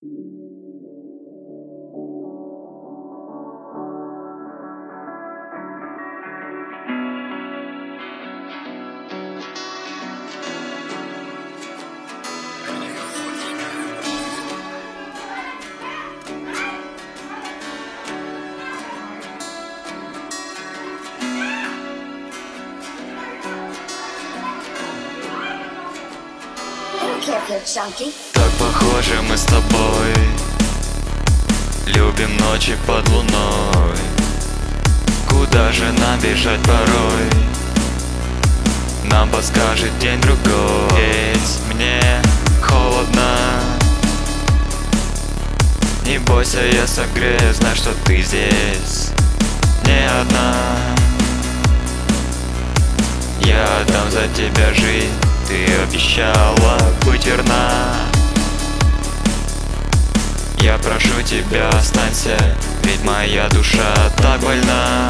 Так похожи мы с тобой, любим ночи под луной. Куда же нам бежать порой? Нам подскажет день-другой. Ведь мне холодно. Не бойся, я согрею, знай, что ты здесь не одна. Я отдам за тебя жизнь, ты обещала быть верна. Я прошу тебя, останься, ведь моя душа так больна.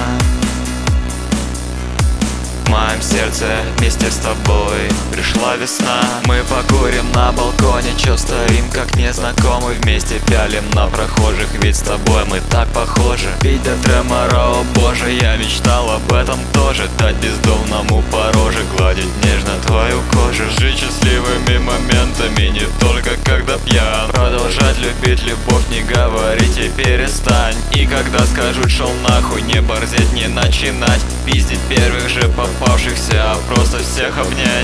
В моем сердце вместе с тобой пришла весна. Мы покурим на балконе, чё стоим как незнакомые, вместе пялим на прохожих, ведь с тобой мы так похожи. Пить до тремора, о боже, я мечтал об этом тоже. Дать бездомному по роже, гладить нежно твою кожу. Жить счастливыми моментами, не только когда пьян. Продолжать любить любовь, не говорить и перестань. И когда скажут шел нахуй, не борзеть, не начинать. Пиздить первых же попавшихся, а просто всех обнять.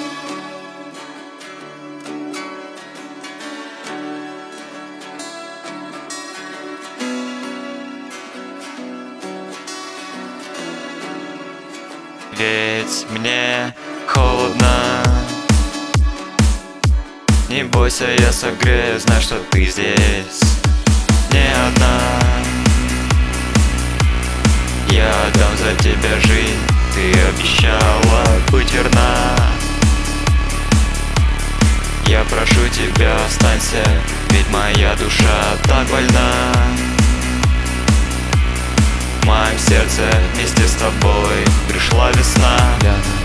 Ведь мне холодно. Не бойся, я согрею, знай, что ты здесь не одна. Я отдам за тебя жизнь, ты обещала быть верна. Я прошу тебя, останься, ведь моя душа так больна. В моем сердце вместе с тобой пришла весна.